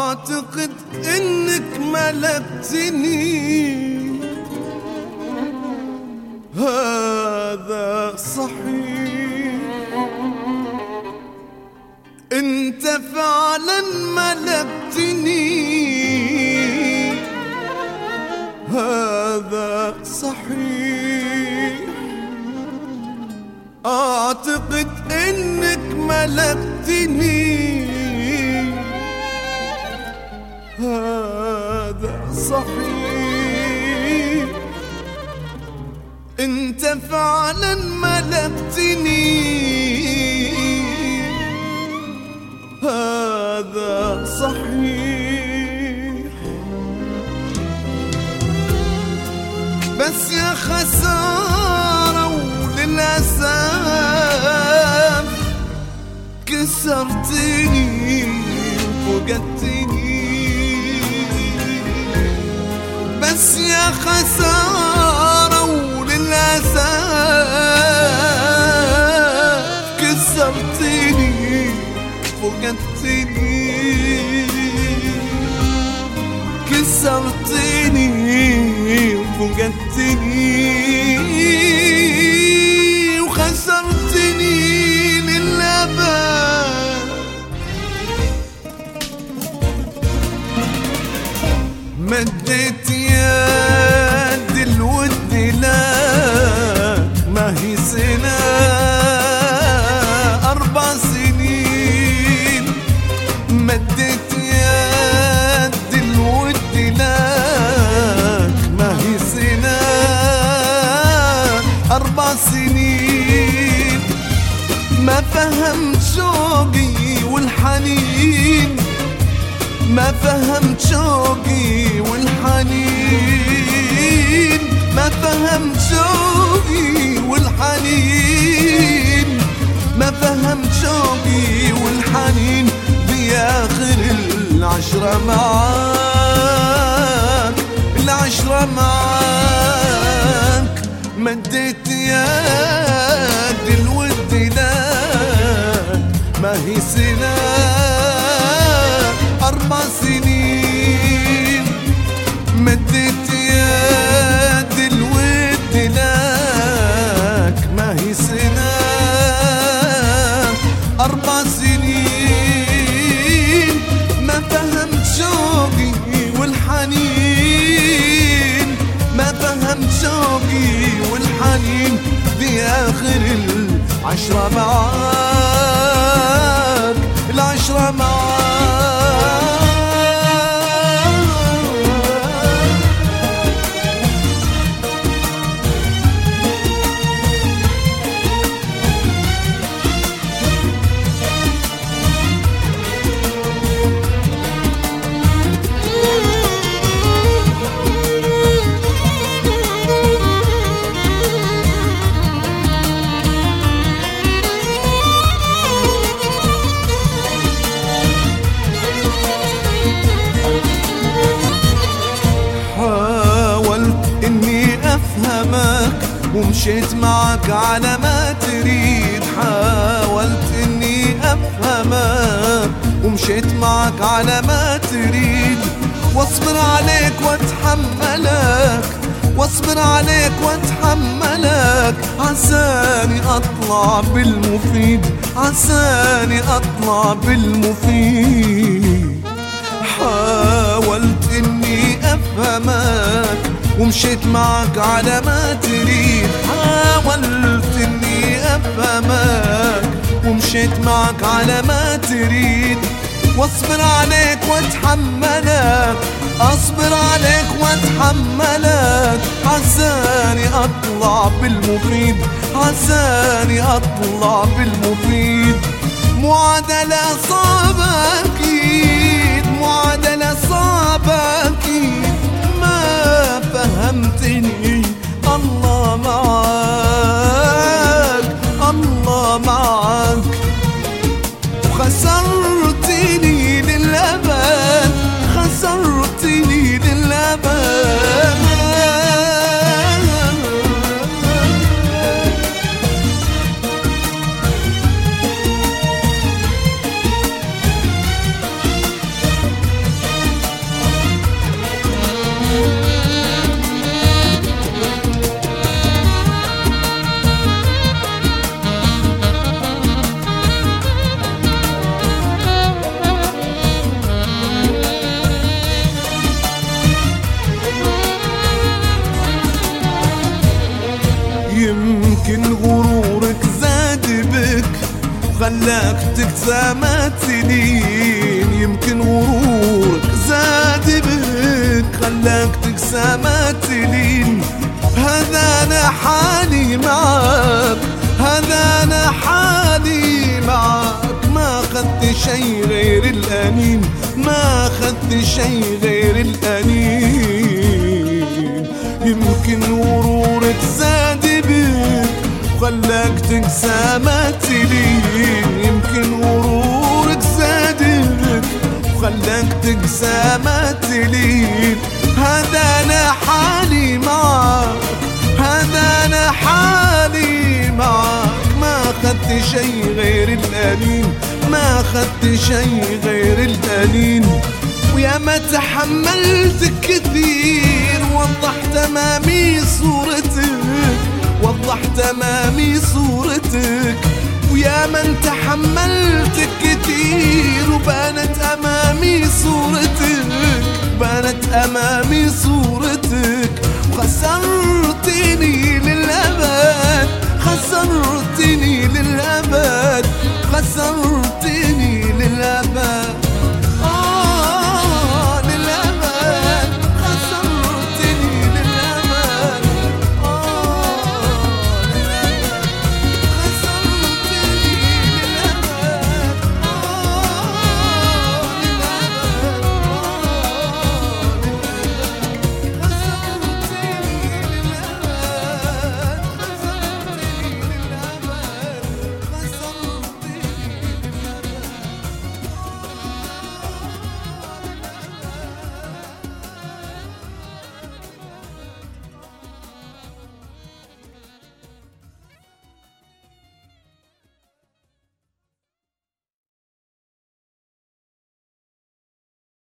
أعتقد إنك ملكتني، هذا صحيح. أنت فعلا ملكتني، هذا صحيح. أعتقد إنك ملكتني، هذا صحيح. أنت فعلا ملكتني، هذا صحيح. بس يا خسارة وللأسف كسرتني وفقدتني. بس يا خسارة وللأسف كسرتني فقدتني. كسرتني وفقدتني وخسرتني للأبد. مديت يد الود لك، ما هي سنة 4 سنين. مديت يد الود لك، ما هي سنة 4 سنين. ما فهمت شوقي والحنين، ما فهمت شوقي والحنين. ما فهمت شوقي والحنين. ما فهمت شوقي والحنين. بآخر العشرة معاك، العشرة معاك. مديت يد الود لك، ما هي سنة 4 سنين. مديت يد الود لك، ما هي سنة 4 سنين. ما فهمت شوقي والحنين. ما فهمت شوقي والحنين. بآخر العشرة معاك، العشرة معاك. ومشيت معك على ما تريد. حاولت اني افهمك ومشيت معك على ما تريد. واصبر عليك واتحملك، واصبر عليك واتحملك. عساني اطلع بالمفيد، عساني اطلع بالمفيد. حاولت اني افهمك ومشيت معك على ما تريد. حاولت اني افهمك ومشيت معك على ما تريد. واصبر عليك واتحملك، اصبر عليك واتحملك. عساني اطلع بالمفيد، عساني اطلع بالمفيد. معادلة صعبة اكيد، معادلة صعبة اكيد. ما فهمتني. الله معاك، الله معاك. وخسرتني للأبد، خسرتني للأبد. خلاك تكسى ما تلين. يمكن غرورك زاد بك خلاك تكسى ما تلين. هذا انا حالي معاك، هذا انا حالي معاك. ما اخذت شي غير الانين، ما اخذت شي غير الانين. يمكن غرورك زاد بك وخلاك تنسى ما تلين. يمكن غرورك زاد بك وخلاك تنسى ما تلين. هذا انا حالي معاك، هذا انا حالي معاك. ما اخذت شي غير الانين، ما اخذت شي غير الانين. ويا ما تحملت كثير وضحت امامي صورتك، وضحت امامي صورتك. ويا من تحملت كثير وبانت امامي صورتك، بانت امامي صورتك. وخسرتني للابد، خسرت